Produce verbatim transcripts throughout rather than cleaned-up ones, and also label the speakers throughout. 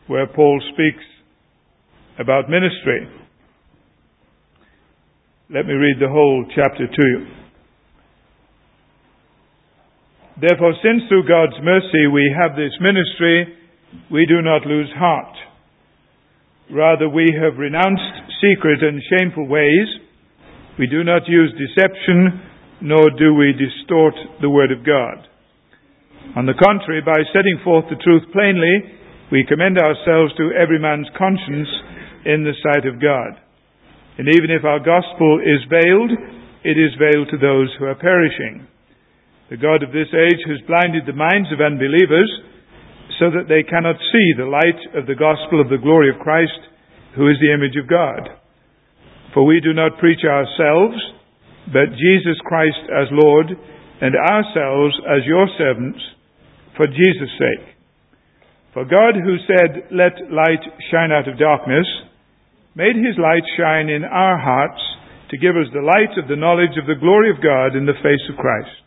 Speaker 1: where Paul speaks about ministry. Let me read the whole chapter to you. Therefore, since through God's mercy we have this ministry, we do not lose heart. Rather, we have renounced secret and shameful ways. We do not use deception, nor do we distort the word of God. On the contrary, by setting forth the truth plainly, we commend ourselves to every man's conscience in the sight of God. And even if our gospel is veiled, it is veiled to those who are perishing. The God of this age has blinded the minds of unbelievers, so that they cannot see the light of the gospel of the glory of Christ, who is the image of God. For we do not preach ourselves, but Jesus Christ as Lord, and ourselves as your servants, for Jesus' sake. For God, who said, "Let light shine out of darkness," made his light shine in our hearts to give us the light of the knowledge of the glory of God in the face of Christ.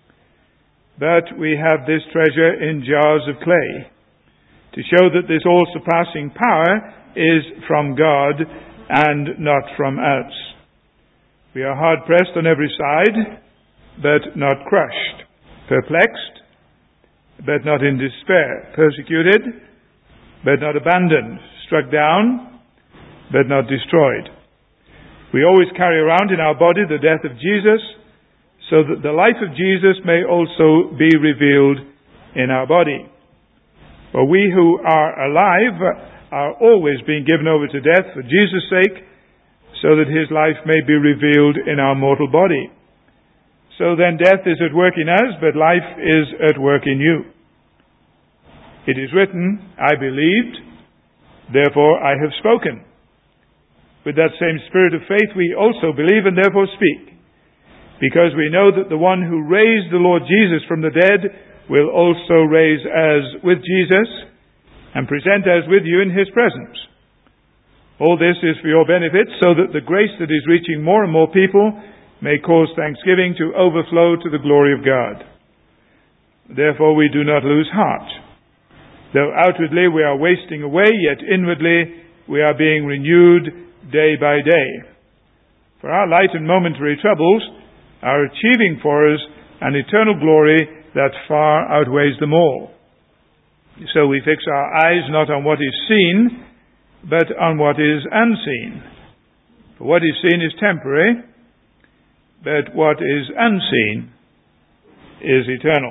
Speaker 1: But we have this treasure in jars of clay, to show that this all-surpassing power is from God and not from us. We are hard-pressed on every side, but not crushed, perplexed, but not in despair, persecuted, but not abandoned, struck down, but not destroyed. We always carry around in our body the death of Jesus, so that the life of Jesus may also be revealed in our body. For we who are alive are always being given over to death for Jesus' sake, so that his life may be revealed in our mortal body. So then death is at work in us, but life is at work in you. It is written, "I believed, therefore I have spoken." With that same spirit of faith we also believe and therefore speak, because we know that the one who raised the Lord Jesus from the dead will also raise us with Jesus and present us with you in his presence. All this is for your benefit, so that the grace that is reaching more and more people may cause thanksgiving to overflow to the glory of God. Therefore we do not lose heart. Though outwardly we are wasting away, yet inwardly we are being renewed day by day. For our light and momentary troubles are achieving for us an eternal glory that far outweighs them all. So we fix our eyes not on what is seen, but on what is unseen. For what is seen is temporary, but what is unseen is eternal.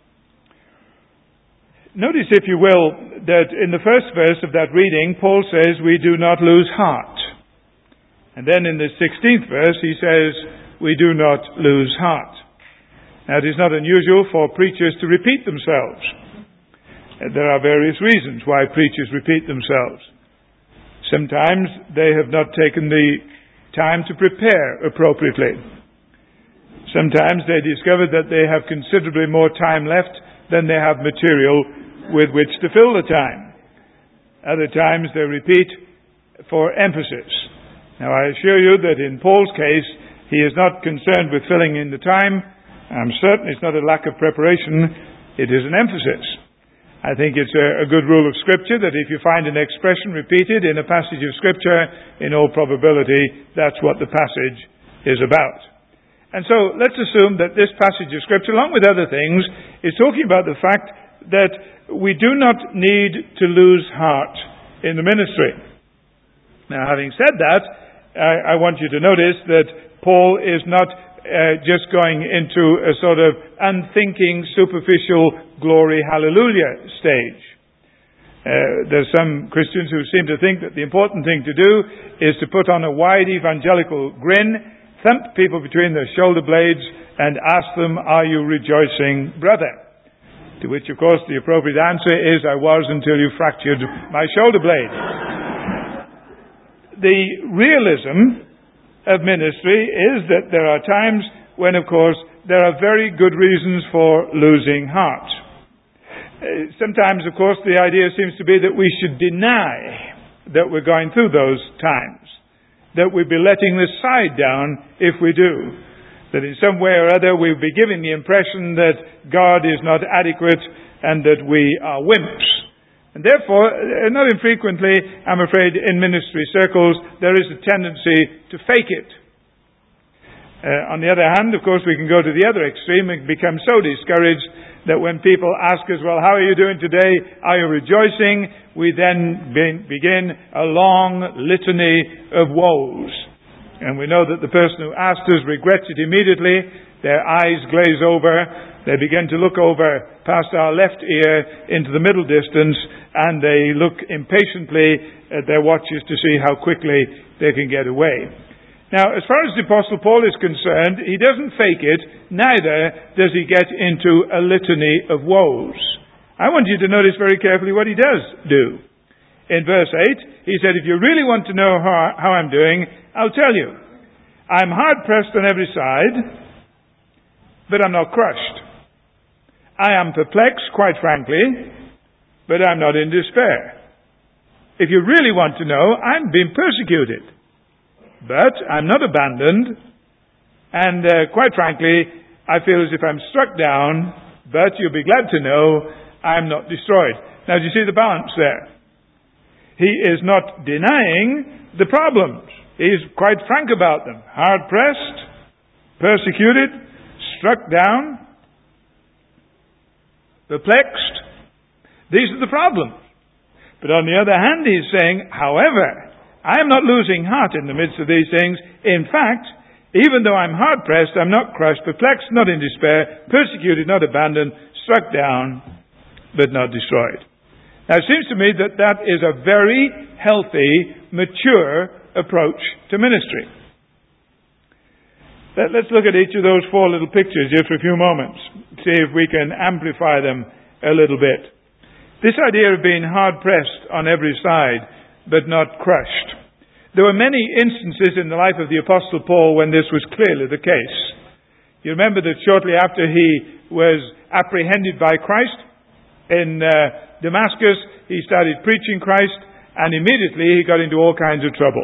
Speaker 1: Notice, if you will, that in the first verse of that reading, Paul says we do not lose heart. And then in the sixteenth verse, he says we do not lose heart. Now, it is not unusual for preachers to repeat themselves. There are various reasons why preachers repeat themselves. Sometimes they have not taken the time to prepare appropriately. Sometimes they discover that they have considerably more time left than they have material with which to fill the time. Other times they repeat for emphasis. Now, I assure you that in Paul's case, he is not concerned with filling in the time. I'm certain it's not a lack of preparation. It is an emphasis. I think it's a, a good rule of Scripture that if you find an expression repeated in a passage of Scripture, in all probability, that's what the passage is about. And so let's assume that this passage of Scripture, along with other things, is talking about the fact that we do not need to lose heart in the ministry. Now, having said that, I, I want you to notice that Paul is not uh, just going into a sort of unthinking, superficial, glory, hallelujah stage. Uh, there's some Christians who seem to think that the important thing to do is to put on a wide evangelical grin, thump people between their shoulder blades, and ask them, "Are you rejoicing, brother?" To which, of course, the appropriate answer is, "I was until you fractured my shoulder blade." The realism of ministry is that there are times when, of course, there are very good reasons for losing heart. Uh, sometimes, of course, the idea seems to be that we should deny that we're going through those times, that we'd be letting the side down if we do, that in some way or other we'll be giving the impression that God is not adequate and that we are wimps, And therefore, uh, not infrequently, I'm afraid, in ministry circles, there is a tendency to fake it. Uh, on the other hand, of course, we can go to the other extreme and become so discouraged that when people ask us, well, how are you doing today? Are you rejoicing? We then be- begin a long litany of woes. And we know that the person who asked us regrets it immediately. Their eyes glaze over. They begin to look over past our left ear into the middle distance, and they look impatiently at their watches to see how quickly they can get away. Now, as far as the Apostle Paul is concerned, he doesn't fake it, neither does he get into a litany of woes. I want you to notice very carefully what he does do. In verse eight, he said, if you really want to know how, how I'm doing, I'll tell you. I'm hard-pressed on every side, but I'm not crushed. I am perplexed, quite frankly, but I'm not in despair. If you really want to know, I'm being persecuted. But I'm not abandoned, and uh, quite frankly, I feel as if I'm struck down, but you'll be glad to know I'm not destroyed. Now, do you see the balance there? He is not denying the problems. He's quite frank about them. Hard-pressed, persecuted, struck down, perplexed. These are the problems. But on the other hand, he's saying, however, I am not losing heart in the midst of these things. In fact, even though I'm hard-pressed, I'm not crushed, perplexed, not in despair, persecuted, not abandoned, struck down, but not destroyed. Now, it seems to me that that is a very healthy, mature approach to ministry. Let's look at each of those four little pictures just for a few moments. See if we can amplify them a little bit. This idea of being hard-pressed on every side, but not crushed. There were many instances in the life of the Apostle Paul when this was clearly the case. You remember that shortly after he was apprehended by Christ in uh, Damascus, he started preaching Christ, and immediately he got into all kinds of trouble.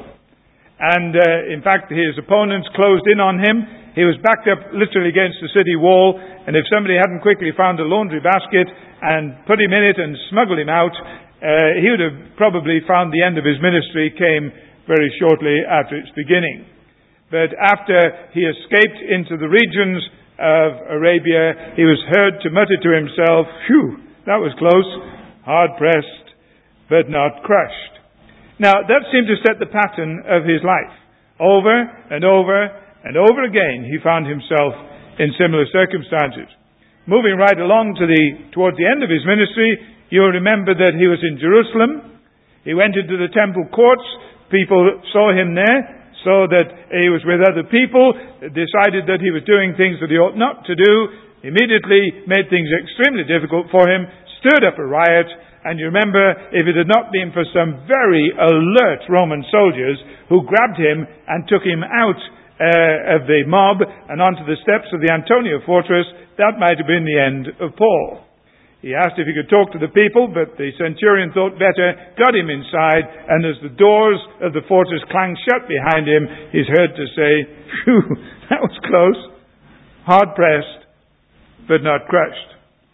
Speaker 1: And uh, in fact, his opponents closed in on him. He was backed up literally against the city wall, and if somebody hadn't quickly found a laundry basket and put him in it and smuggled him out, Uh, he would have probably found the end of his ministry came very shortly after its beginning. But after he escaped into the regions of Arabia, he was heard to mutter to himself, phew, that was close, hard-pressed, but not crushed. Now, that seemed to set the pattern of his life. Over and over and over again, he found himself in similar circumstances. Moving right along to the towards the end of his ministry, you'll remember that he was in Jerusalem. He went into the temple courts. People saw him there, saw that he was with other people, decided that he was doing things that he ought not to do, immediately made things extremely difficult for him, stirred up a riot, and you remember, if it had not been for some very alert Roman soldiers who grabbed him and took him out uh, of the mob and onto the steps of the Antonia fortress, that might have been the end of Paul. He asked if he could talk to the people, but the centurion thought better, got him inside, and as the doors of the fortress clanged shut behind him, he's heard to say, phew, that was close. Hard-pressed, but not crushed.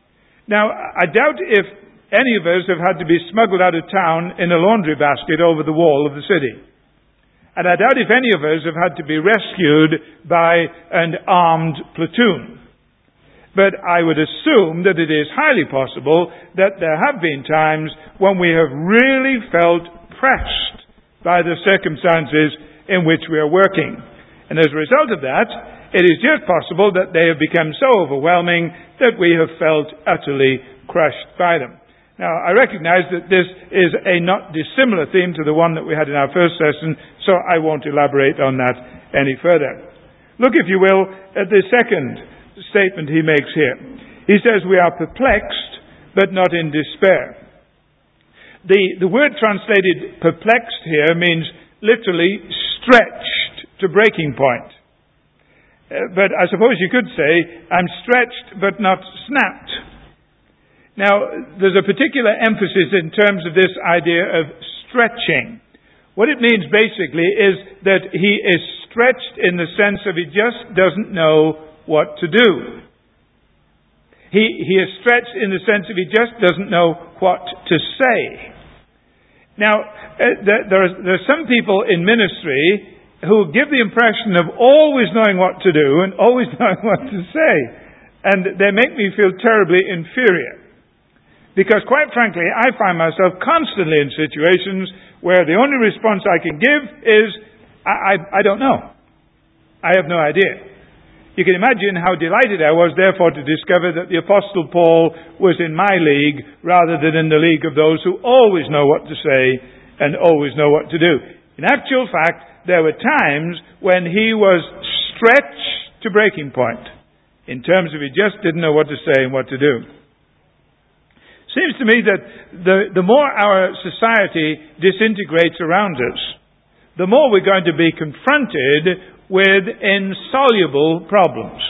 Speaker 1: Now, I doubt if any of us have had to be smuggled out of town in a laundry basket over the wall of the city. And I doubt if any of us have had to be rescued by an armed platoon. But I would assume that it is highly possible that there have been times when we have really felt pressed by the circumstances in which we are working. And as a result of that, it is just possible that they have become so overwhelming that we have felt utterly crushed by them. Now, I recognize that this is a not dissimilar theme to the one that we had in our first session, so I won't elaborate on that any further. Look, if you will, at the second statement he makes here. He says we are perplexed, but not in despair. The, the word translated perplexed here means literally stretched to breaking point. Uh, but I suppose you could say, I'm stretched but not snapped. Now, there's a particular emphasis in terms of this idea of stretching. What it means basically is that he is stretched in the sense of he just doesn't know what to do. He, he is stretched in the sense of he just doesn't know what to say. Now, uh, there, there, are, there are some people in ministry who give the impression of always knowing what to do and always knowing what to say. And they make me feel terribly inferior. Because quite frankly, I find myself constantly in situations where the only response I can give is, I, I, I don't know. I have no idea. You can imagine how delighted I was, therefore, to discover that the Apostle Paul was in my league rather than in the league of those who always know what to say and always know what to do. In actual fact, there were times when he was stretched to breaking point in terms of he just didn't know what to say and what to do. Seems to me that the, the more our society disintegrates around us, the more we're going to be confronted with insoluble problems.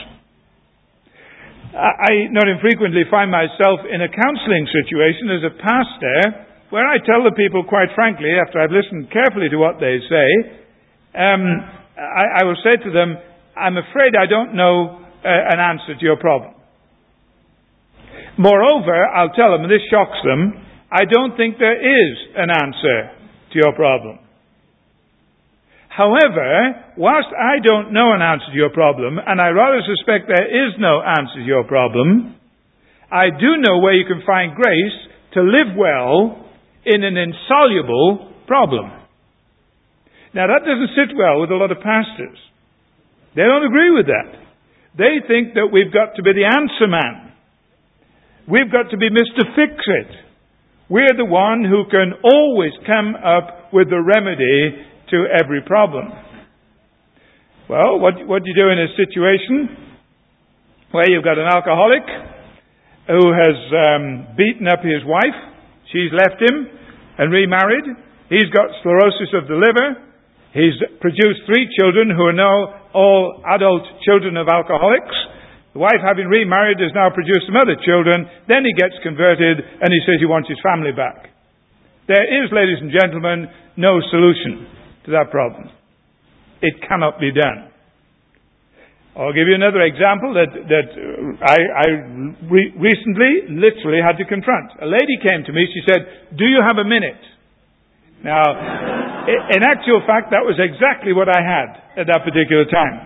Speaker 1: I not infrequently find myself in a counseling situation as a pastor where I tell the people quite frankly, after I've listened carefully to what they say, um, I, I will say to them, I'm afraid I don't know uh, an answer to your problem. Moreover, I'll tell them, and this shocks them, I don't think there is an answer to your problem. However, whilst I don't know an answer to your problem, and I rather suspect there is no answer to your problem, I do know where you can find grace to live well in an insoluble problem. Now that doesn't sit well with a lot of pastors. They don't agree with that. They think that we've got to be the answer man. We've got to be Mister Fix-It. We're the one who can always come up with the remedy to every problem. Well, what, what do you do in a situation where you've got an alcoholic who has um, beaten up his wife, she's left him and remarried, he's got sclerosis of the liver, he's produced three children who are now all adult children of alcoholics. The wife, having remarried, has now produced some other children. Then he gets converted and he says he wants his family back. There is, ladies and gentlemen, no solution to that problem. It cannot be done. I'll give you another example that, that I, I re- recently literally had to confront. A lady came to me, she said, "Do you have a minute?" Now, in actual fact, that was exactly what I had at that particular time.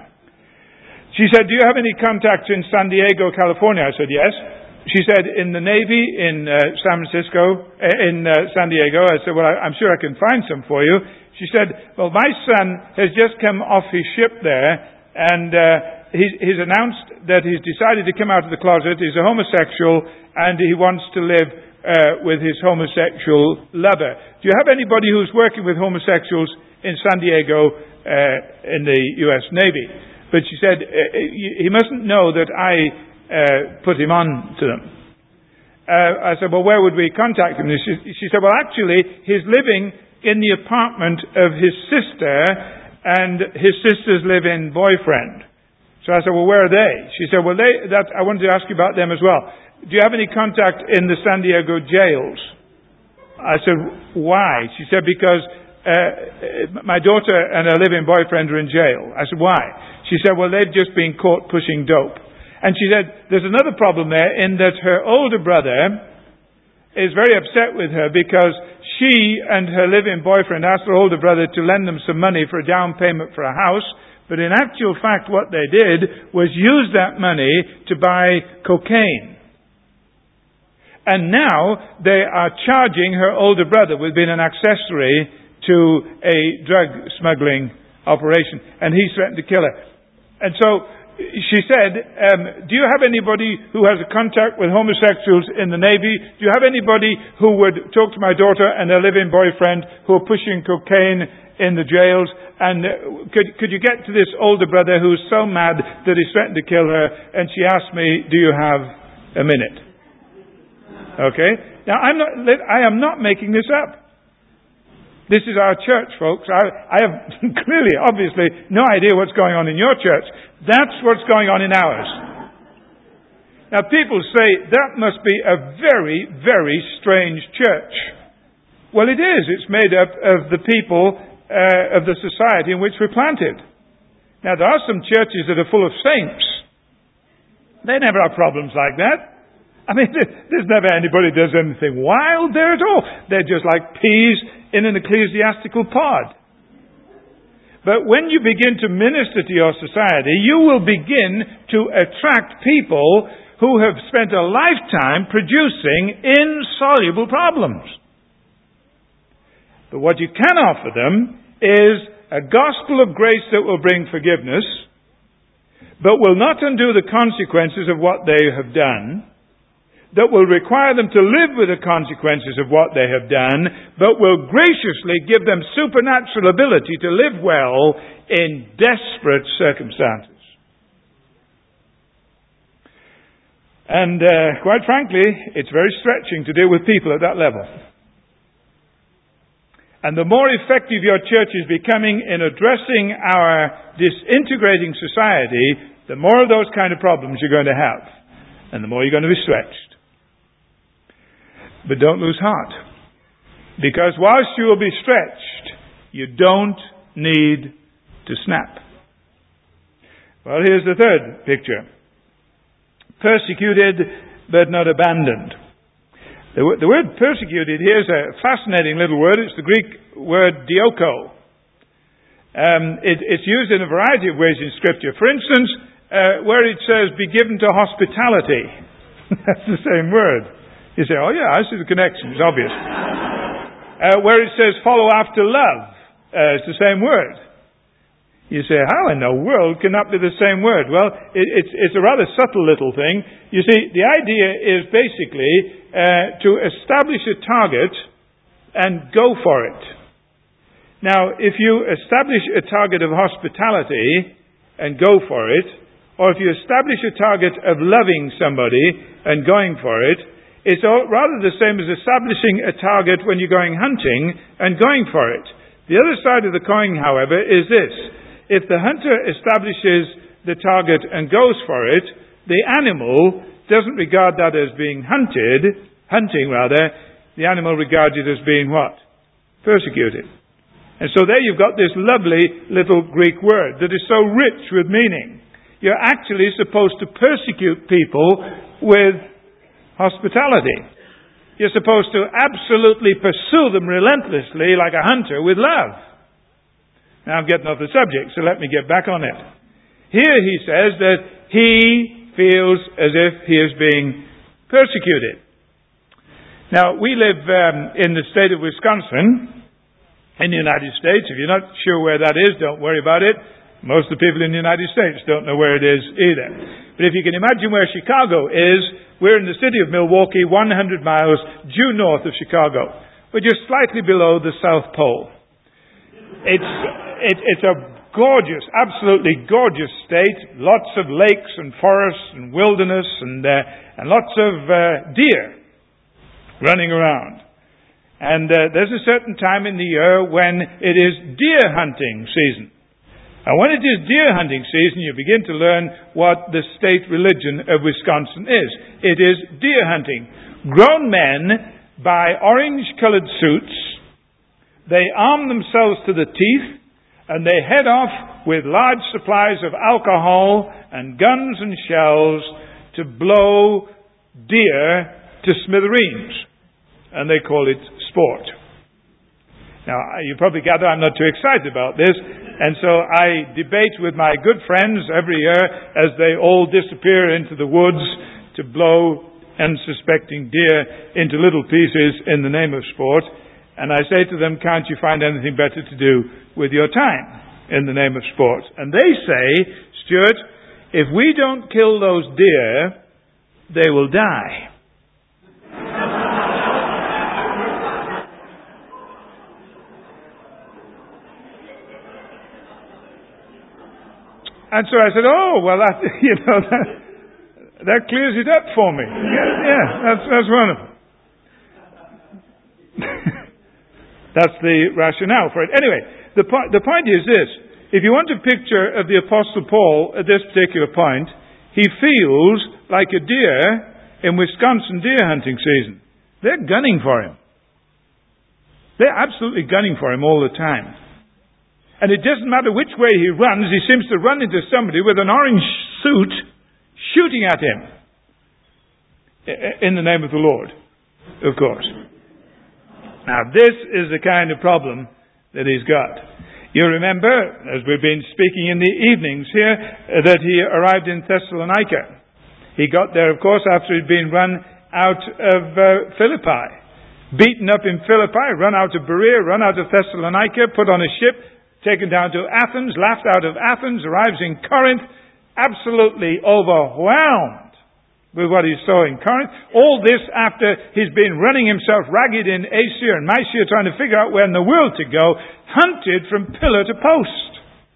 Speaker 1: She said, "Do you have any contacts in San Diego, California?" I said, "Yes." She said, "In the Navy, in uh, San Francisco, uh, in uh, San Diego." I said, "Well, I, I'm sure I can find some for you." She said, "Well, my son has just come off his ship there, and uh, he's, he's announced that he's decided to come out of the closet. He's a homosexual, and he wants to live uh, with his homosexual lover. Do you have anybody who's working with homosexuals in San Diego uh, in the U S Navy?" But she said, he mustn't know that I uh, put him on to them. Uh, I said, "Well, where would we contact him?" She, she said, "Well, actually, he's living in the apartment of his sister, and his sister's live-in boyfriend." So I said, "Well, where are they?" She said, "Well, they, that, I wanted to ask you about them as well. Do you have any contact in the San Diego jails?" I said, "Why?" She said, "Because uh, my daughter and her live-in boyfriend are in jail." I said, "Why?" She said, "Well, they've just been caught pushing dope." And she said, "There's another problem there in that her older brother is very upset with her because she and her live-in boyfriend asked her older brother to lend them some money for a down payment for a house. But in actual fact, what they did was use that money to buy cocaine. And now they are charging her older brother with being an accessory to a drug smuggling operation. And he threatened to kill her. And so she said, um, "Do you have anybody who has a contact with homosexuals in the Navy? Do you have anybody who would talk to my daughter and her live-in boyfriend who are pushing cocaine in the jails? And uh, could, could you get to this older brother who's so mad that he's threatened to kill her?" And she asked me, "Do you have a minute?" Okay? Now, I'm not, I am not making this up. This is our church, folks. I, I have clearly, obviously, no idea what's going on in your church. That's what's going on in ours. Now, people say that must be a very, very strange church. Well, it is. It's made up of the people uh, of the society in which we're planted. Now, there are some churches that are full of saints. They never have problems like that. I mean, there's never anybody does anything wild there at all. They're just like peas in an ecclesiastical pod. But when you begin to minister to your society, you will begin to attract people who have spent a lifetime producing insoluble problems. But what you can offer them is a gospel of grace that will bring forgiveness, but will not undo the consequences of what they have done, that will require them to live with the consequences of what they have done, but will graciously give them supernatural ability to live well in desperate circumstances. And uh, quite frankly, it's very stretching to deal with people at that level. And the more effective your church is becoming in addressing our disintegrating society, the more of those kind of problems you're going to have. And the more you're going to be stretched. But don't lose heart. Because whilst you will be stretched, you don't need to snap. Well, here's the third picture. Persecuted, but not abandoned. The, the word persecuted here is a fascinating little word. It's the Greek word dioko. Um, it, it's used in a variety of ways in Scripture. For instance, uh, where it says, be given to hospitality. That's the same word. You say, oh yeah, I see the connection. It's obvious. uh, where it says, follow after love. Uh, it's the same word. You say, how in the world can that be the same word? Well, it, it's, it's a rather subtle little thing. You see, the idea is basically uh, to establish a target and go for it. Now, if you establish a target of hospitality and go for it, or if you establish a target of loving somebody and going for it, it's all, rather the same as establishing a target when you're going hunting and going for it. The other side of the coin, however, is this. If the hunter establishes the target and goes for it, the animal doesn't regard that as being hunted, hunting rather, the animal regards it as being what? Persecuted. And so there you've got this lovely little Greek word that is so rich with meaning. You're actually supposed to persecute people with hospitality. You're supposed to absolutely pursue them relentlessly like a hunter with love. Now I'm getting off the subject, so let me get back on it. Here he says that he feels as if he is being persecuted. Now we live um, in the state of Wisconsin, in the United States. If you're not sure where that is, don't worry about it. Most of the people in the United States don't know where it is either. But if you can imagine where Chicago is, we're in the city of Milwaukee, one hundred miles due north of Chicago. We're just slightly below the South Pole. It's, it, it's a gorgeous, absolutely gorgeous state. Lots of lakes and forests and wilderness and, uh, and lots of uh, deer running around. And uh, there's a certain time in the year when it is deer hunting season. And when it is deer hunting season, you begin to learn what the state religion of Wisconsin is. It is deer hunting. Grown men buy orange-colored suits. They arm themselves to the teeth, and they head off with large supplies of alcohol and guns and shells to blow deer to smithereens. And they call it sport. Now, you probably gather I'm not too excited about this, and so I debate with my good friends every year as they all disappear into the woods to blow unsuspecting deer into little pieces in the name of sport. And I say to them, can't you find anything better to do with your time in the name of sport? And they say, Stuart, if we don't kill those deer, they will die. And so I said, oh, well, that, you know, that, that clears it up for me. Yeah, yeah that's, that's wonderful. That's the rationale for it. Anyway, the, po- the point is this. If you want a picture of the Apostle Paul at this particular point, he feels like a deer in Wisconsin deer hunting season. They're gunning for him. They're absolutely gunning for him all the time. And it doesn't matter which way he runs, he seems to run into somebody with an orange suit shooting at him. in the name of the Lord, of course. Now, this is the kind of problem that he's got. You remember, as we've been speaking in the evenings here, that he arrived in Thessalonica. He got there, of course, after he'd been run out of uh, Philippi. Beaten up in Philippi, run out of Berea, run out of Thessalonica, put on a ship, taken down to Athens, laughed out of Athens, arrives in Corinth, absolutely overwhelmed with what he saw in Corinth. All this after he's been running himself ragged in Asia and Mysia, trying to figure out where in the world to go, hunted from pillar to post.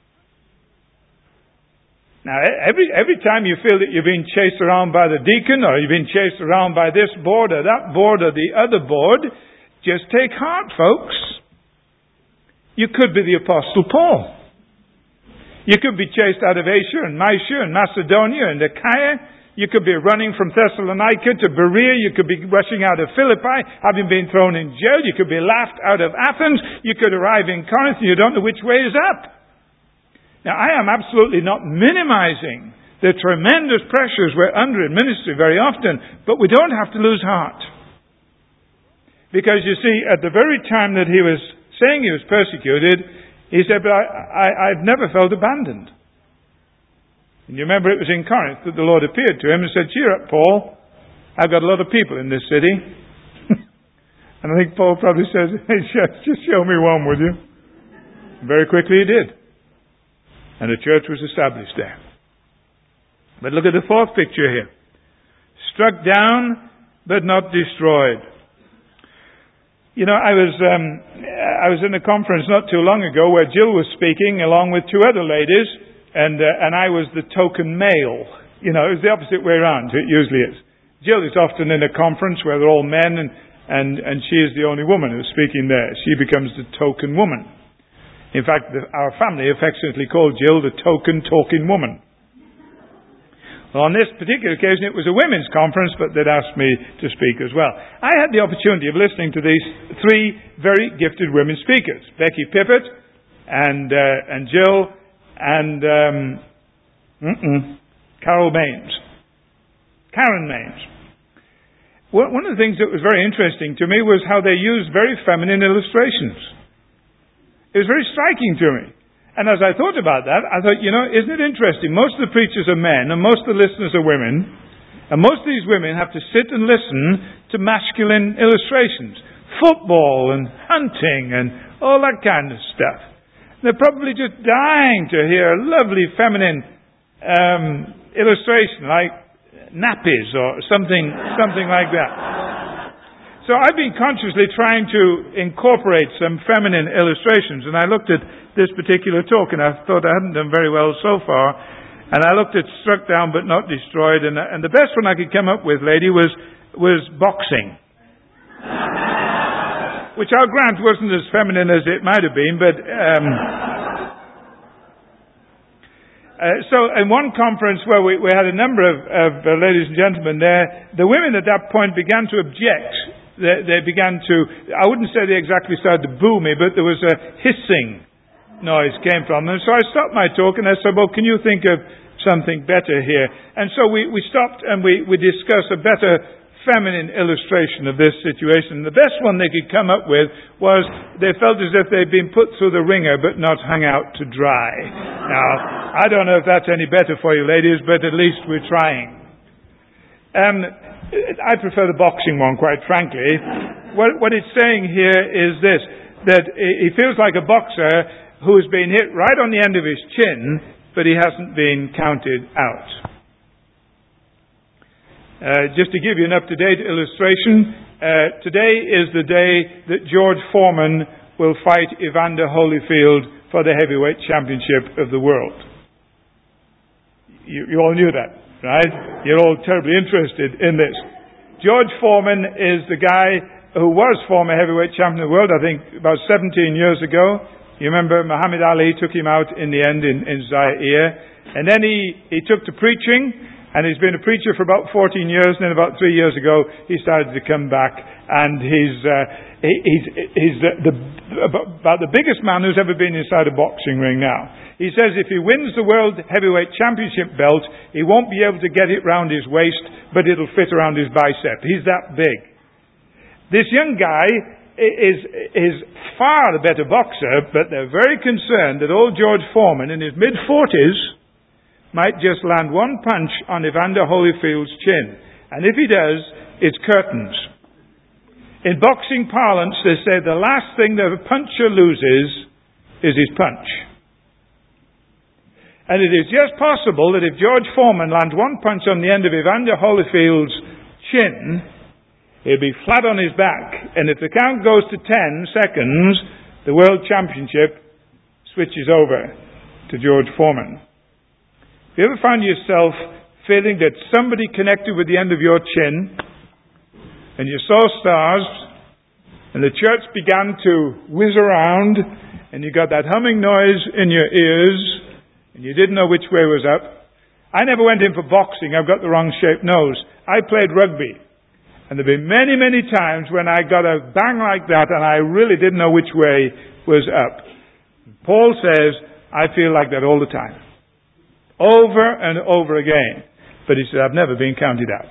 Speaker 1: Now, every every time you feel that you're being chased around by the deacon, or you've been chased around by this board or that board or the other board, just take heart, folks. You could be the Apostle Paul. You could be chased out of Asia and Mysia and Macedonia and Achaia. You could be running from Thessalonica to Berea. You could be rushing out of Philippi, having been thrown in jail. You could be laughed out of Athens. You could arrive in Corinth and you don't know which way is up. Now, I am absolutely not minimizing the tremendous pressures we're under in ministry very often, but we don't have to lose heart. Because you see, at the very time that he was saying he was persecuted, he said, but I, I, I've never felt abandoned. And you remember it was in Corinth that the Lord appeared to him and said, cheer up, Paul. I've got a lot of people in this city. And I think Paul probably says, hey, just show me one, would you? And very quickly he did. And a church was established there. But look at the fourth picture here. Struck down, but not destroyed. You know, I was um, I was in a conference not too long ago where Jill was speaking along with two other ladies. And uh, and I was the token male. You know, it was the opposite way around. It usually is. Jill is often in a conference where they're all men, and, and, and she is the only woman who's speaking there. She becomes the token woman. In fact, the, our family affectionately called Jill the token talking woman. Well, on this particular occasion, it was a women's conference, but they'd asked me to speak as well. I had the opportunity of listening to these three very gifted women speakers, Becky Pippert and uh, and Jill. And um, Carol Maines. Karen Maines. Well, one of the things that was very interesting to me was how they used very feminine illustrations. It was very striking to me. And as I thought about that, I thought, you know, isn't it interesting? Most of the preachers are men, and most of the listeners are women. And most of these women have to sit and listen to masculine illustrations. Football and hunting and all that kind of stuff. They're probably just dying to hear a lovely feminine um, illustration like nappies or something something like that. So I've been consciously trying to incorporate some feminine illustrations, and I looked at this particular talk and I thought I hadn't done very well so far. And I looked at struck down but not destroyed, and, and the best one I could come up with, lady, was was boxing. Which I'll grant wasn't as feminine as it might have been, but um, uh, so in one conference where we, we had a number of, of uh, ladies and gentlemen there, the women at that point began to object. They, they began to, I wouldn't say they exactly started to boo me, but there was a hissing noise came from them. So I stopped my talk and I said, well, can you think of something better here? And so we, we stopped and we, we discussed a better feminine illustration of this situation. The best one they could come up with was they felt as if they'd been put through the ringer but not hung out to dry. Now, I don't know if that's any better for you ladies, but at least we're trying. Um, I prefer the boxing one, quite frankly. What, what it's saying here is this, that he feels like a boxer who's been hit right on the end of his chin, but he hasn't been counted out. Uh, just to give you an up-to-date illustration, uh, today is the day that George Foreman will fight Evander Holyfield for the heavyweight championship of the world. You, you all knew that, right? You're all terribly interested in this. George Foreman is the guy who was former heavyweight champion of the world, I think about seventeen years ago. You remember Muhammad Ali took him out in the end in, in Zaire. And then he, he took to preaching. And he's been a preacher for about fourteen years, and then about three years ago, he started to come back, and he's, uh, he, he's, he's the, the, about the biggest man who's ever been inside a boxing ring now. He says if he wins the World Heavyweight Championship belt, he won't be able to get it round his waist, but it'll fit around his bicep. He's that big. This young guy is, is far the better boxer, but they're very concerned that old George Foreman, in his mid-forties, might just land one punch on Evander Holyfield's chin. And if he does, it's curtains. In boxing parlance, they say the last thing that a puncher loses is his punch. And it is just possible that if George Foreman lands one punch on the end of Evander Holyfield's chin, he'll be flat on his back. And if the count goes to ten seconds, the World Championship switches over to George Foreman. Have you ever found yourself feeling that somebody connected with the end of your chin, and you saw stars, and the church began to whiz around, and you got that humming noise in your ears, and you didn't know which way was up? I never went in for boxing. I've got the wrong shaped nose. I played rugby. And there have been many, many times when I got a bang like that, and I really didn't know which way was up. Paul says, I feel like that all the time. Over and over again. But he said, I've never been counted out.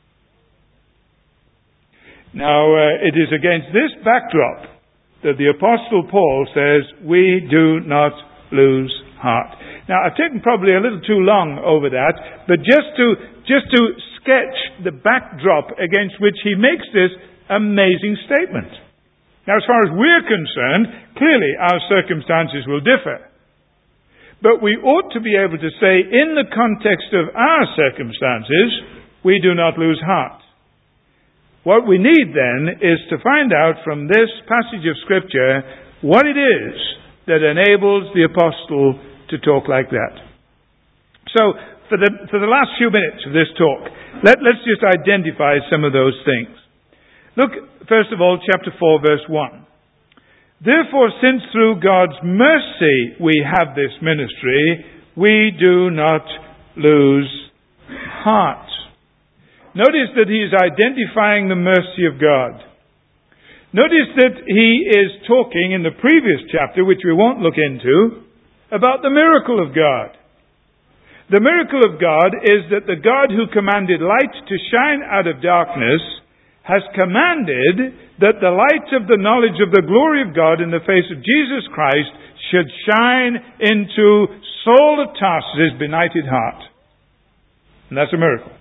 Speaker 1: Now, uh, it is against this backdrop that the Apostle Paul says, we do not lose heart. Now, I've taken probably a little too long over that, but just to, just to sketch the backdrop against which he makes this amazing statement. Now, as far as we're concerned, clearly our circumstances will differ. But we ought to be able to say, in the context of our circumstances, we do not lose heart. What we need then is to find out from this passage of Scripture what it is that enables the apostle to talk like that. So, for the, for the last few minutes of this talk, let, let's just identify some of those things. Look, first of all, chapter four, verse one. Therefore, since through God's mercy we have this ministry, we do not lose heart. Notice that he is identifying the mercy of God. Notice that he is talking in the previous chapter, which we won't look into, about the miracle of God. The miracle of God is that the God who commanded light to shine out of darkness has commanded that the light of the knowledge of the glory of God in the face of Jesus Christ should shine into Saul of Tarsus' benighted heart. And that's a miracle.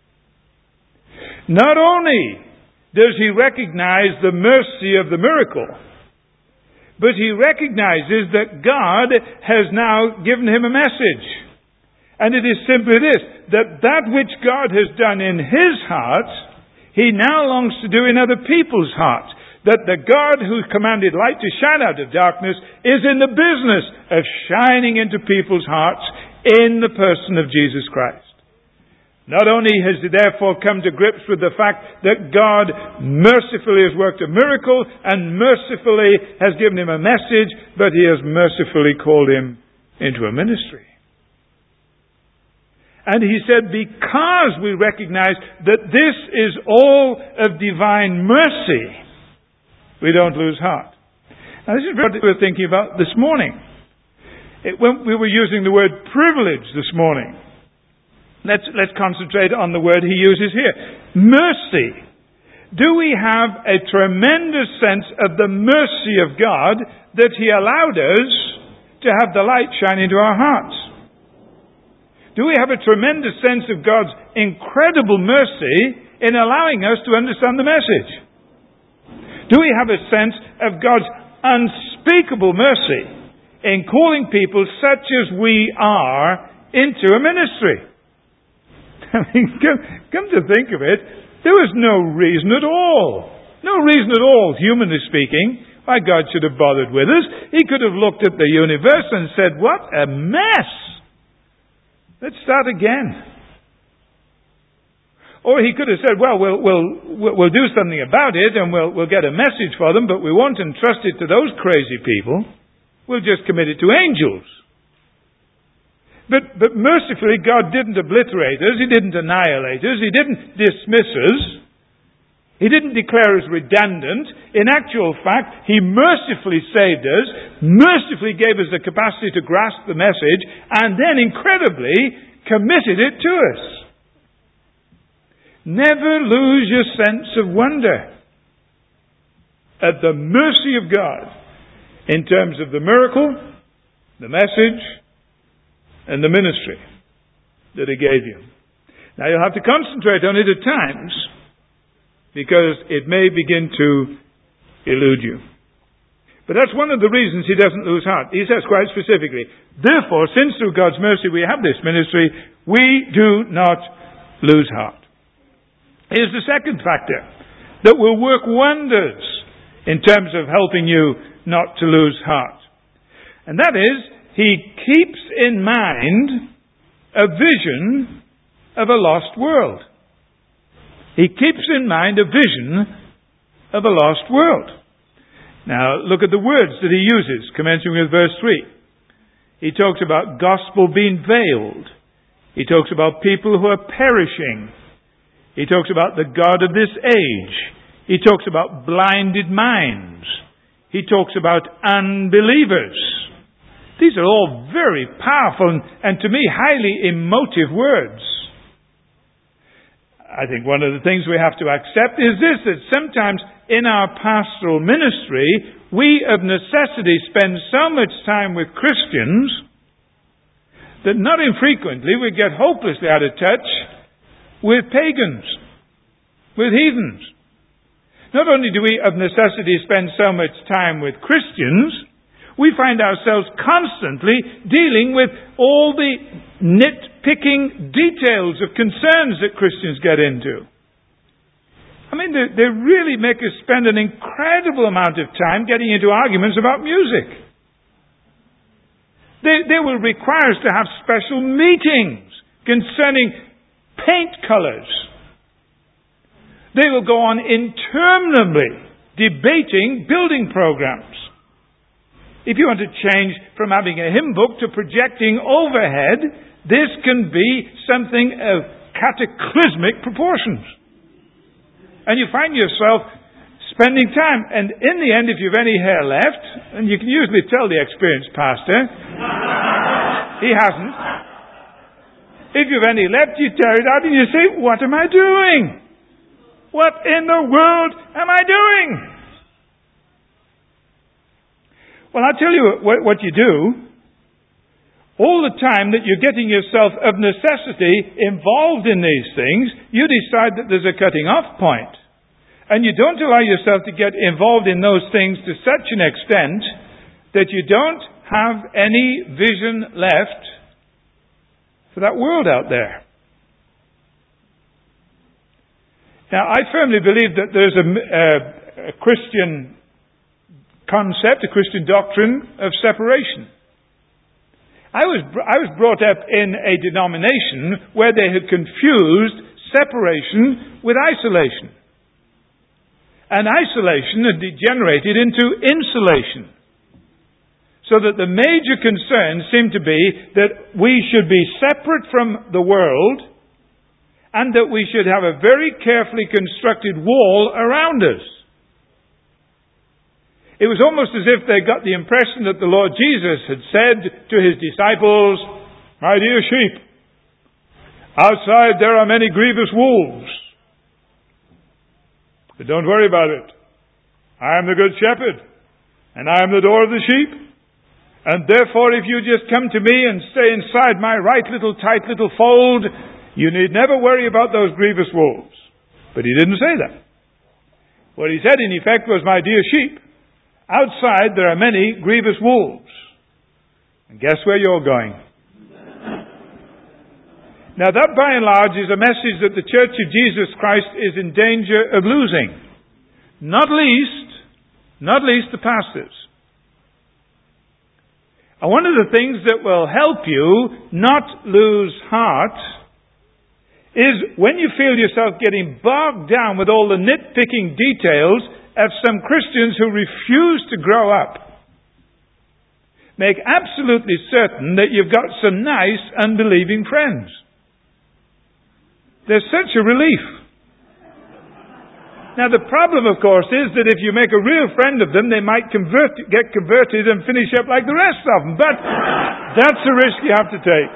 Speaker 1: Not only does he recognize the mercy of the miracle, but he recognizes that God has now given him a message. And it is simply this, that that which God has done in his heart, he now longs to do in other people's hearts. That the God who commanded light to shine out of darkness is in the business of shining into people's hearts in the person of Jesus Christ. Not only has he therefore come to grips with the fact that God mercifully has worked a miracle and mercifully has given him a message, but he has mercifully called him into a ministry. And he said, because we recognize that this is all of divine mercy, we don't lose heart. Now this is what we were thinking about this morning. It, when we were using the word privilege this morning. Let's, let's concentrate on the word he uses here. Mercy. Do we have a tremendous sense of the mercy of God that he allowed us to have the light shine into our hearts? Do we have a tremendous sense of God's incredible mercy in allowing us to understand the message? Do we have a sense of God's unspeakable mercy in calling people such as we are into a ministry? I mean, come, come to think of it, there was no reason at all. No reason at all, humanly speaking, why God should have bothered with us. He could have looked at the universe and said, what a mess! Let's start again. Or he could have said, well, we'll, we'll, we'll do something about it and we'll, we'll get a message for them, but we won't entrust it to those crazy people. We'll just commit it to angels. But, but mercifully, God didn't obliterate us. He didn't annihilate us. He didn't dismiss us. He didn't declare us redundant. In actual fact, He mercifully saved us, mercifully gave us the capacity to grasp the message, and then incredibly committed it to us. Never lose your sense of wonder at the mercy of God in terms of the miracle, the message, and the ministry that He gave you. Now you'll have to concentrate on it at times, because it may begin to elude you. But that's one of the reasons He doesn't lose heart. He says quite specifically, therefore, since through God's mercy we have this ministry, we do not lose heart. Here's the second factor that will work wonders in terms of helping you not to lose heart. And that is, He keeps in mind a vision of a lost world. He keeps in mind a vision of a lost world. Now, look at the words that He uses, commencing with verse three. He talks about gospel being veiled. He talks about people who are perishing. He talks about the God of this age. He talks about blinded minds. He talks about unbelievers. These are all very powerful and, and to me, highly emotive words. I think one of the things we have to accept is this, that sometimes in our pastoral ministry, we of necessity spend so much time with Christians that not infrequently we get hopelessly out of touch with pagans, with heathens. Not only do we of necessity spend so much time with Christians, we find ourselves constantly dealing with all the nitpicking details of concerns that Christians get into. I mean, they, they really make us spend an incredible amount of time getting into arguments about music. They, they will require us to have special meetings concerning paint colors. They will go on interminably debating building programs. If you want to change from having a hymn book to projecting overhead, this can be something of cataclysmic proportions. And you find yourself spending time, and in the end, if you've any hair left, and you can usually tell the experienced pastor, he hasn't. If you've any left, you tear it out and you say, what am I doing? What in the world am I doing? Well, I'll tell you what, what you do. All the time that you're getting yourself of necessity involved in these things, you decide that there's a cutting off point. And you don't allow yourself to get involved in those things to such an extent that you don't have any vision left for that world out there. Now, I firmly believe that there's a, a, a Christian concept, a Christian doctrine of separation. I was I was brought up in a denomination where they had confused separation with isolation. And isolation had degenerated into insulation. So that the major concern seemed to be that we should be separate from the world and that we should have a very carefully constructed wall around us. It was almost as if they got the impression that the Lord Jesus had said to His disciples, my dear sheep, outside there are many grievous wolves. But don't worry about it. I am the good shepherd, and I am the door of the sheep. And therefore, if you just come to me and stay inside my right little tight little fold, you need never worry about those grievous wolves. But He didn't say that. What He said in effect was, my dear sheep, outside there are many grievous wolves. And guess where you're going? Now that by and large is a message that the Church of Jesus Christ is in danger of losing. Not least, not least the pastors. And one of the things that will help you not lose heart is when you feel yourself getting bogged down with all the nitpicking details of some Christians who refuse to grow up. make absolutely certain that you've got some nice, unbelieving friends. There's such a relief. Now the problem, of course, is that if you make a real friend of them, they might convert, get converted and finish up like the rest of them. But that's a risk you have to take.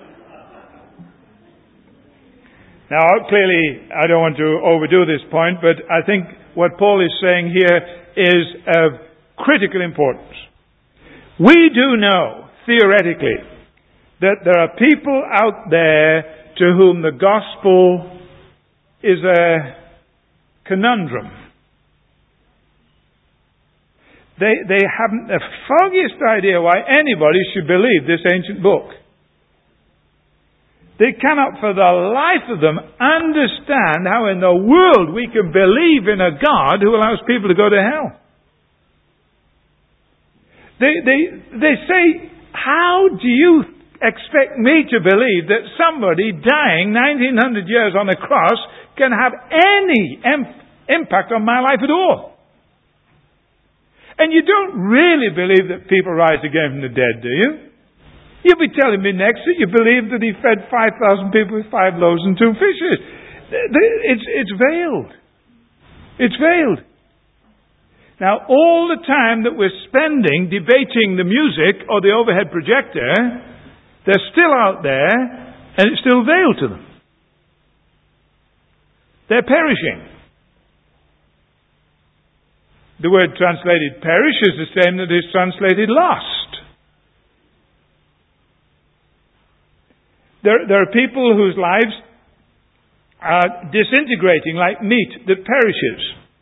Speaker 1: Now, clearly, I don't want to overdo this point, but I think what Paul is saying here is of critical importance. We do know, theoretically, that there are people out there to whom the gospel is a conundrum. They, they haven't the foggiest idea why anybody should believe this ancient book. They cannot for the life of them understand how in the world we can believe in a God who allows people to go to hell. They, they, they say, how do you expect me to believe that somebody dying nineteen hundred years on a cross can have any em- impact on my life at all? And you don't really believe that people rise again from the dead, do you? You'll be telling me next that you believe that he fed five thousand people with five loaves and two fishes. It's, it's veiled. It's veiled. Now, all the time that we're spending debating the music or the overhead projector, they're still out there and it's still veiled to them. They're perishing. The word translated perish is the same that is translated lost. There, there are people whose lives are disintegrating like meat that perishes.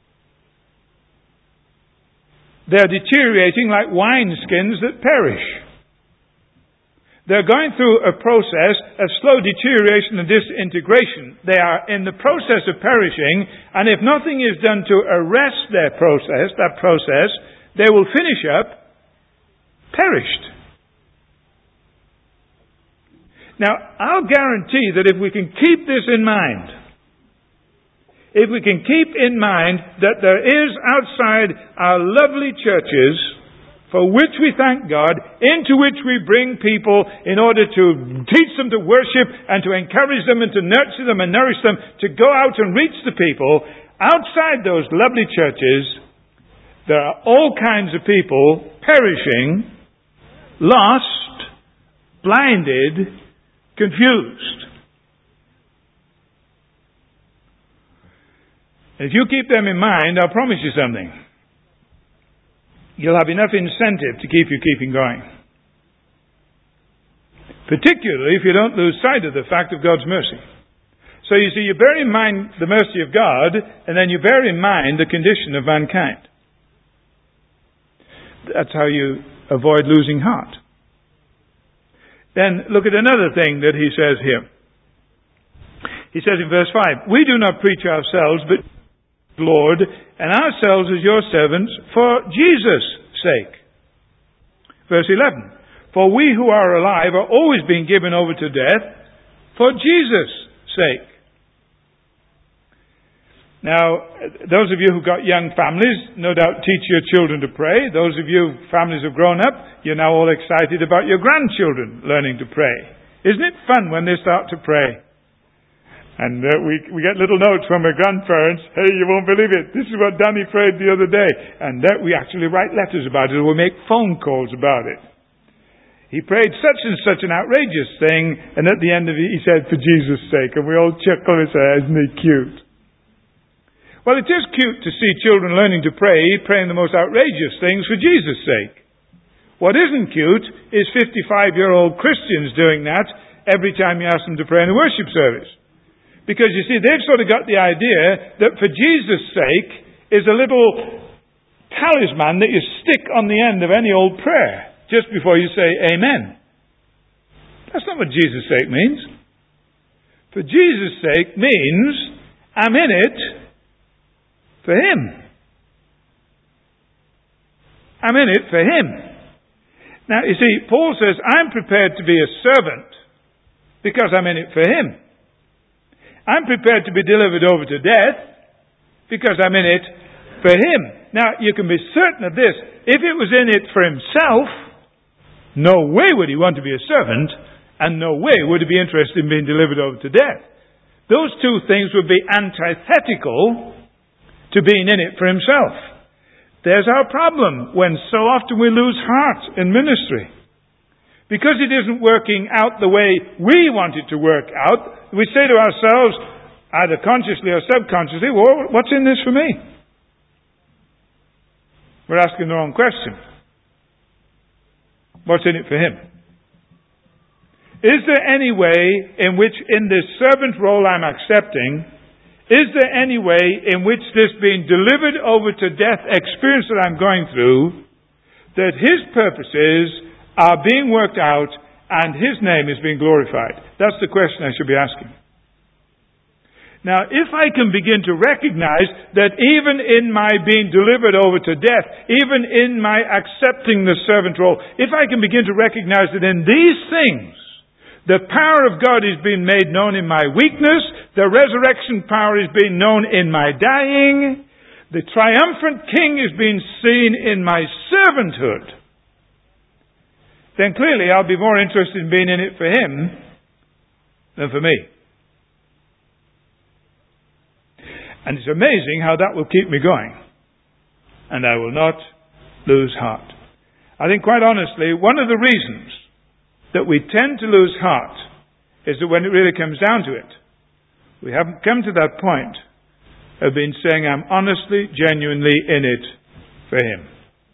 Speaker 1: They are deteriorating like wineskins that perish. They're going through a process of slow deterioration and disintegration. They are in the process of perishing, and if nothing is done to arrest their process, that process, they will finish up perished. Now, I'll guarantee that if we can keep this in mind, if we can keep in mind that there is outside our lovely churches, for which we thank God, into which we bring people in order to teach them to worship and to encourage them and to nurture them and nourish them, to go out and reach the people, outside those lovely churches, there are all kinds of people perishing, lost, blinded, confused. If you keep them in mind, I'll promise you something. You'll have enough incentive to keep you keeping going. Particularly if you don't lose sight of the fact of God's mercy. So you see, you bear in mind the mercy of God, and then you bear in mind the condition of mankind. That's how you avoid losing heart. Then look at another thing that he says here. He says in verse five, we do not preach ourselves, but Lord, and ourselves as your servants for Jesus' sake. Verse eleven, for we who are alive are always being given over to death for Jesus' sake. Now, those of you who've got young families, no doubt teach your children to pray. Those of you families who've grown up, you're now all excited about your grandchildren learning to pray. Isn't it fun when they start to pray? And uh, we we get little notes from our grandparents. Hey, you won't believe it. This is what Danny prayed the other day. And uh, we actually write letters about it, or we make phone calls about it. He prayed such and such an outrageous thing, and at the end of it he said, for Jesus' sake. And we all chuckle and say, isn't he cute? Well, it is cute to see children learning to pray, praying the most outrageous things for Jesus' sake. What isn't cute is fifty-five-year-old Christians doing that every time you ask them to pray in a worship service. Because, you see, they've sort of got the idea that for Jesus' sake is a little talisman that you stick on the end of any old prayer just before you say amen. That's not what Jesus' sake means. For Jesus' sake means I'm in it for Him. I'm in it for Him. Now, you see, Paul says I'm prepared to be a servant because I'm in it for Him. I'm prepared to be delivered over to death because I'm in it for Him. Now, you can be certain of this. If it was in it for Himself, No way would he want to be a servant, and no way would he be interested in being delivered over to death. Those two things would be antithetical to being in it for himself. There's our problem when so often we lose heart in ministry. Because it isn't working out the way we want it to work out, we say to ourselves, either consciously or subconsciously, well, what's in this for me? We're asking the wrong question. What's in it for him? Is there any way in which in this servant role I'm accepting, is there any way in which this being delivered over to death experience that I'm going through, that his purposes are being worked out and his name is being glorified? That's the question I should be asking. Now, if I can begin to recognize that even in my being delivered over to death, even in my accepting the servant role, if I can begin to recognize that in these things, the power of God is being made known in my weakness, the resurrection power is being known in my dying, the triumphant King is being seen in my servanthood, then clearly I'll be more interested in being in it for him than for me. And it's amazing how that will keep me going. And I will not lose heart. I think quite honestly, one of the reasons that we tend to lose heart is that when it really comes down to it, we haven't come to that point of being saying, I'm honestly, genuinely in it for him.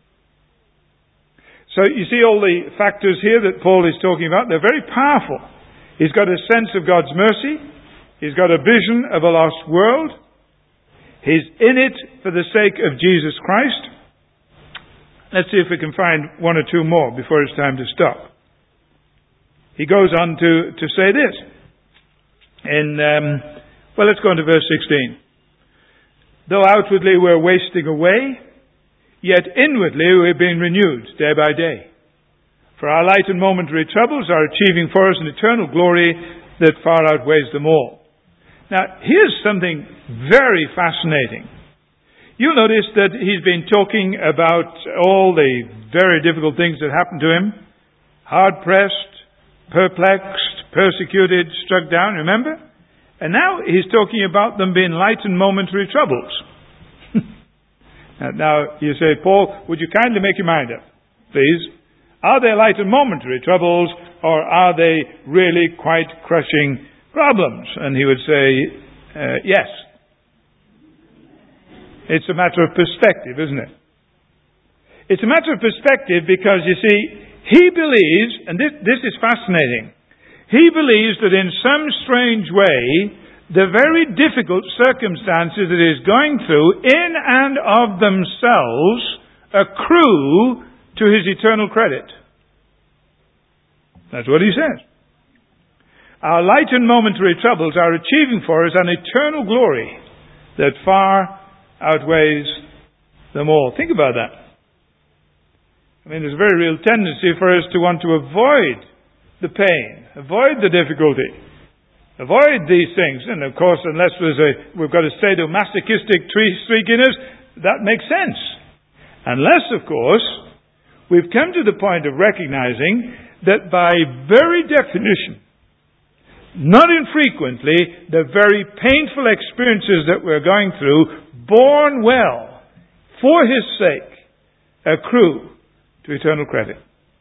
Speaker 1: So you see all the factors here that Paul is talking about, they're very powerful. He's got a sense of God's mercy. He's got a vision of a lost world. He's in it for the sake of Jesus Christ. Let's see if we can find one or two more before it's time to stop. He goes on to, to say this. In, um, well, let's go on to verse sixteen. Though outwardly we're wasting away, yet inwardly we're being renewed day by day. For our light and momentary troubles are achieving for us an eternal glory that far outweighs them all. Now, here's something very fascinating. You'll notice that he's been talking about all the very difficult things that happened to him. Hard-pressed, perplexed, persecuted, struck down, remember? And now he's talking about them being light and momentary troubles. now, now, you say, Paul, would you kindly make your mind up, please? Are they light and momentary troubles, or are they really quite crushing problems? And he would say, uh, yes. It's a matter of perspective, isn't it? It's a matter of perspective because, you see, he believes, and this, this is fascinating, he believes that in some strange way, the very difficult circumstances that he's going through, in and of themselves, accrue to his eternal credit. That's what he says. Our light and momentary troubles are achieving for us an eternal glory that far outweighs them all. Think about that. I mean, there's a very real tendency for us to want to avoid the pain, avoid the difficulty, avoid these things. And of course, unless there's a, we've got a sadomasochistic streak in us, that makes sense. Unless, of course, we've come to the point of recognizing that by very definition, not infrequently, the very painful experiences that we're going through, borne well, for his sake, accrue to eternal credit.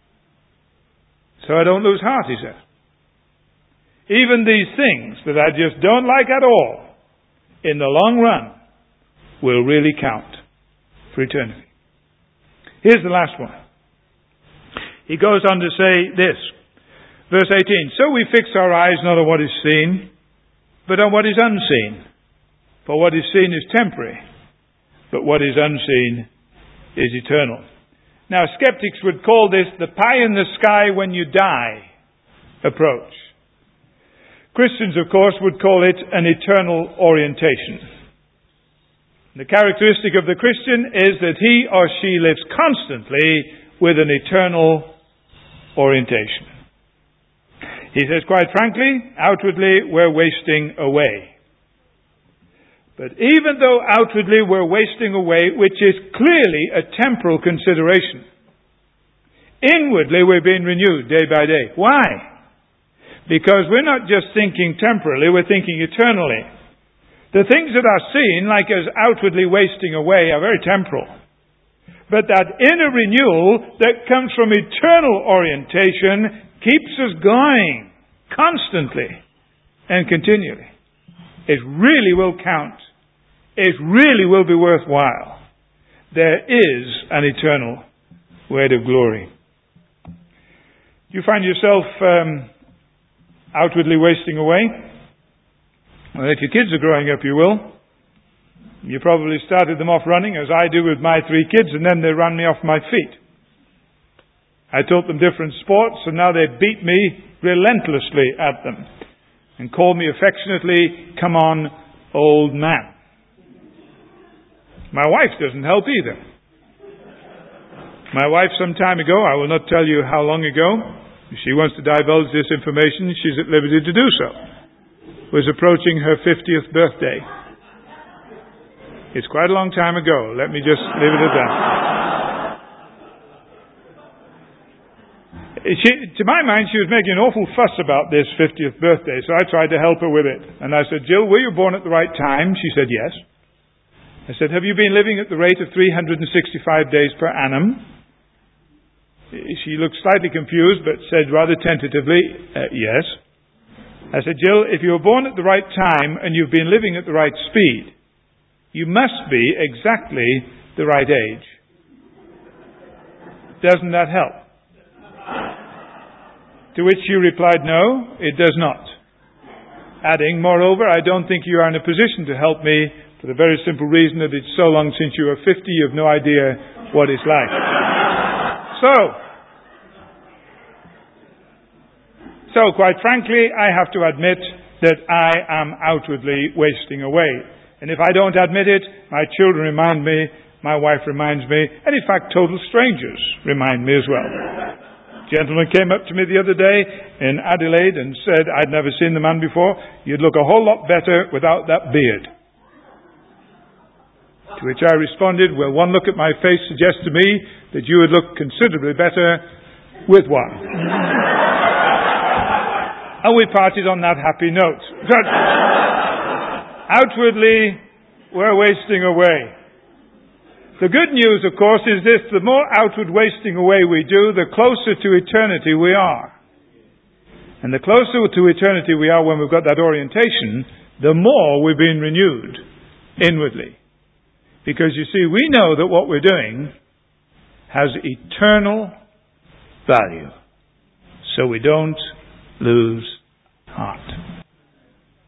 Speaker 1: So I don't lose heart, he says. Even these things that I just don't like at all, in the long run, will really count for eternity. Here's the last one. He goes on to say this. Verse eighteen, so we fix our eyes not on what is seen, but on what is unseen. For what is seen is temporary, but what is unseen is eternal. Now, skeptics would call this the pie in the sky when you die approach. Christians, of course, would call it an eternal orientation. The characteristic of the Christian is that he or she lives constantly with an eternal orientation. He says, quite frankly, outwardly we're wasting away. But even though outwardly we're wasting away, which is clearly a temporal consideration, Inwardly, we're being renewed day by day. Why? Because we're not just thinking temporally, we're thinking eternally. The things that are seen, like as outwardly wasting away, are very temporal. But that inner renewal that comes from eternal orientation keeps us going constantly and continually. It really will count. It really will be worthwhile. There is an eternal weight of glory. Do you find yourself um, outwardly wasting away? Well, if your kids are growing up, you will. You probably started them off running, as I do with my three kids, and then they ran me off my feet. I taught them different sports, and now they beat me relentlessly at them and call me affectionately, "Come on, old man." My wife doesn't help either. My wife, some time ago, I will not tell you how long ago, if she wants to divulge this information, she's at liberty to do so, was approaching her fiftieth birthday. It's quite a long time ago. Let me just leave it at that. She, to my mind, she was making an awful fuss about this fiftieth birthday, so I tried to help her with it. And I said, "Jill, were you born at the right time?" She said, "Yes." I said, "Have you been living at the rate of three hundred sixty-five days per annum?" She looked slightly confused, but said rather tentatively, uh, "Yes." I said, "Jill, if you were born at the right time and you've been living at the right speed, you must be exactly the right age. Doesn't that help?" To which she replied, "No, it does not." Adding, "Moreover, I don't think you are in a position to help me for the very simple reason that it's so long since you were fifty, you have no idea what it's like." So, so quite frankly, I have to admit that I am outwardly wasting away. And if I don't admit it, my children remind me, my wife reminds me, and in fact total strangers remind me as well. A gentleman came up to me the other day in Adelaide and said, I'd never seen the man before, "You'd look a whole lot better without that beard." To which I responded, "Well, one look at my face suggests to me that you would look considerably better with one." And we parted on that happy note. But outwardly, we're wasting away. The good news, of course, is this: the more outward wasting away we do, the closer to eternity we are. And the closer to eternity we are when we've got that orientation, the more we're being renewed inwardly. Because you see, we know that what we're doing has eternal value. So we don't lose heart.